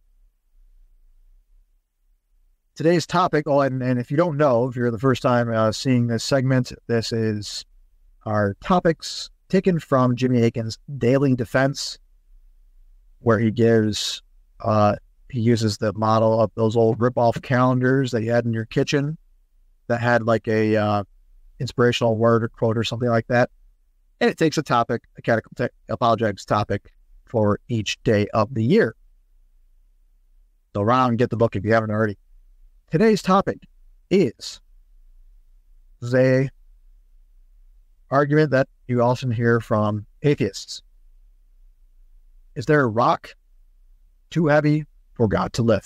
Today's topic, oh, and, and if you don't know, if you're the first time uh, seeing this segment, this is our topics taken from Jimmy Akin's Daily Defense, where he gives, uh, he uses the model of those old rip-off calendars that you had in your kitchen that had like a uh, inspirational word or quote or something like that. And it takes a topic, a catechetical apologetics topic for each day of the year. So run out and get the book if you haven't already. Today's topic is a argument that you often hear from atheists. Is there a rock too heavy for God to lift?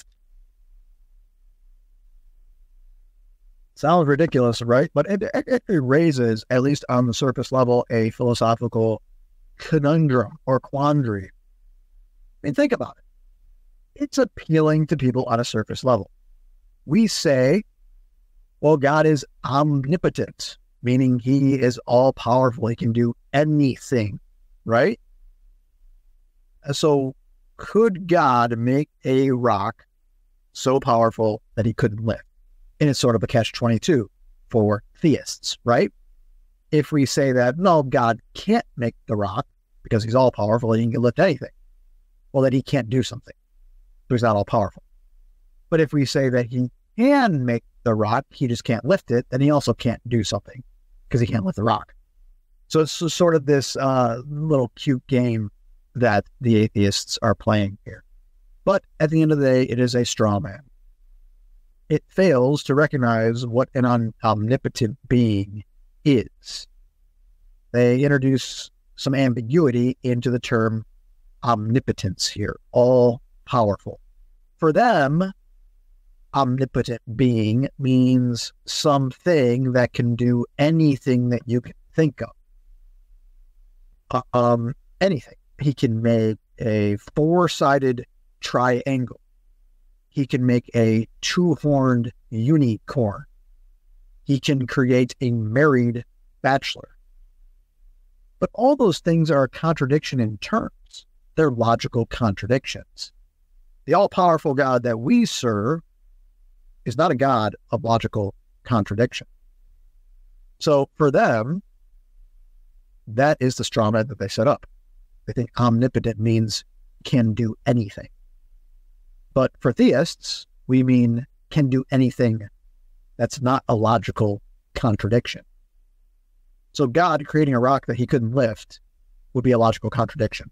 Sounds ridiculous, right? But it, it, it raises, at least on the surface level, a philosophical conundrum or quandary. I mean, think about it. It's appealing to people on a surface level. We say, well, God is omnipotent, meaning he is all-powerful. He can do anything, right? So could God make a rock so powerful that he couldn't lift? And it's sort of a catch twenty-two for theists, right? If we say that, no, God can't make the rock because he's all-powerful and he can lift anything, well, then he can't do something. So he's not all-powerful. But if we say that he can make the rock, he just can't lift it, then he also can't do something because he can't lift the rock. So it's sort of this uh, little cute game that the atheists are playing here. But at the end of the day, it is a straw man. It fails to recognize what an om- omnipotent being is. They introduce some ambiguity into the term omnipotence here, all powerful. For them, omnipotent being means something that can do anything that you can think of. Um, anything. He can make a four-sided triangle. He can make a two-horned unicorn. He can create a married bachelor. But all those things are a contradiction in terms. They're logical contradictions. The all-powerful God that we serve is not a God of logical contradiction. So for them, that is the straw man that they set up. They think omnipotent means can do anything. But for theists, we mean can do anything that's not a logical contradiction. So God creating a rock that he couldn't lift would be a logical contradiction.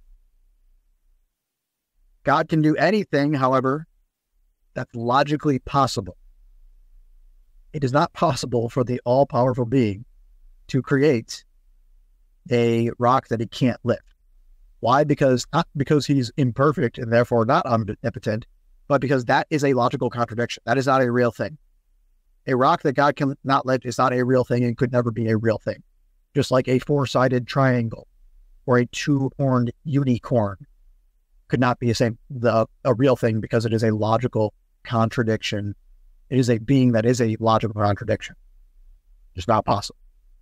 God can do anything, however, that's logically possible. It is not possible for the all-powerful being to create a rock that he can't lift. Why? Because not because he's imperfect and therefore not omnipotent, but because that is a logical contradiction. That is not a real thing. A rock that God cannot lift is not a real thing and could never be a real thing. Just like a four-sided triangle or a two-horned unicorn could not be a same the a real thing because it is a logical contradiction. It is a being that is a logical contradiction. It's not possible.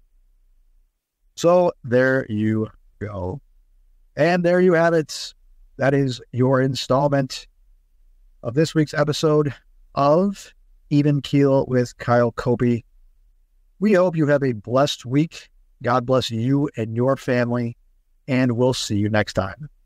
So there you go. And there you have it. That is your installment of this week's episode of Even Keel with Kyle Kopey. We hope you have a blessed week. God bless you and your family, and we'll see you next time.